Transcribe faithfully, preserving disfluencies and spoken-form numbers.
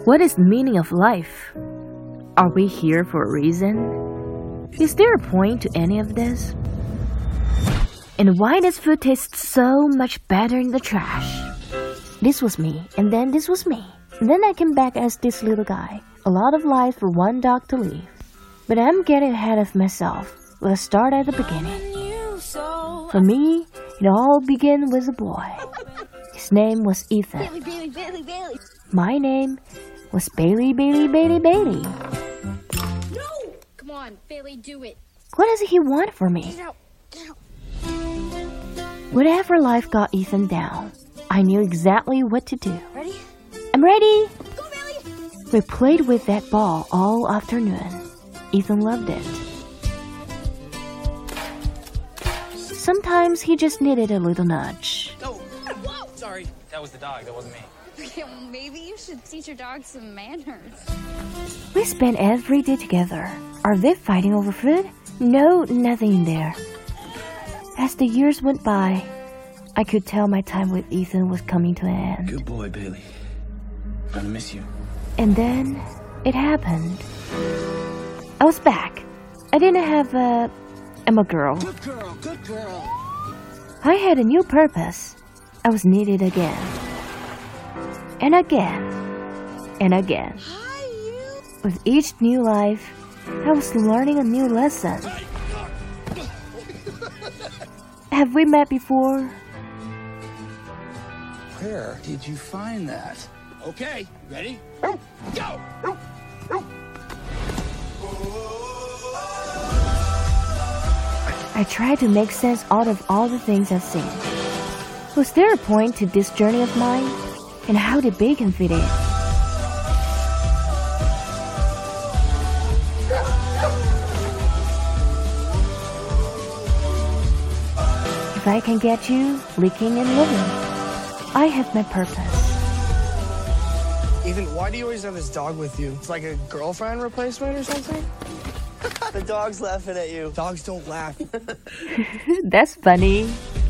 What is the meaning of life? Are we here for a reason? Is there a point to any of this? And why does food taste so much better in the trash? This was me, and then this was me. And then I came back as this little guy. A lot of life for one dog to live. But I'm getting ahead of myself. Let's start at the beginning. For me, it all began with a boy. His name was Ethan. Bailey, Bailey, Bailey, Bailey. My name was Bailey, Bailey, Bailey, Bailey. No! Come on, Bailey, do it. What does he want from me? Get out, get out. Whenever life got Ethan down, I knew exactly what to do. Ready? I'm ready! Go, Bailey! We played with that ball all afternoon. Ethan loved it. Sometimes he just needed a little nudge. Oh, whoa! Sorry, that was the dog, that wasn't me. Okay, well, maybe you should teach your dog some manners. We spent every day together. Are they fighting over food? No, nothing in there. As the years went by, I could tell my time with Ethan was coming to an end. Good boy, Bailey. I'm gonna miss you. And then it happened. I was back. I didn't have a... I'm a girl. Good girl, good girl. I had a new purpose. I was needed again. And again. And again. Hi, you. With each new life, I was learning a new lesson. Have we met before? Where did you find that? Okay, ready? Go! I tried to make sense out of all the things I've seen. Was there a point to this journey of mine? And how did bacon fit in? If I can get you licking and living, I have my purpose. Ethan, why do you always have this dog with you? It's like a girlfriend replacement or something? The dog's laughing at you. Dogs don't laugh. That's funny.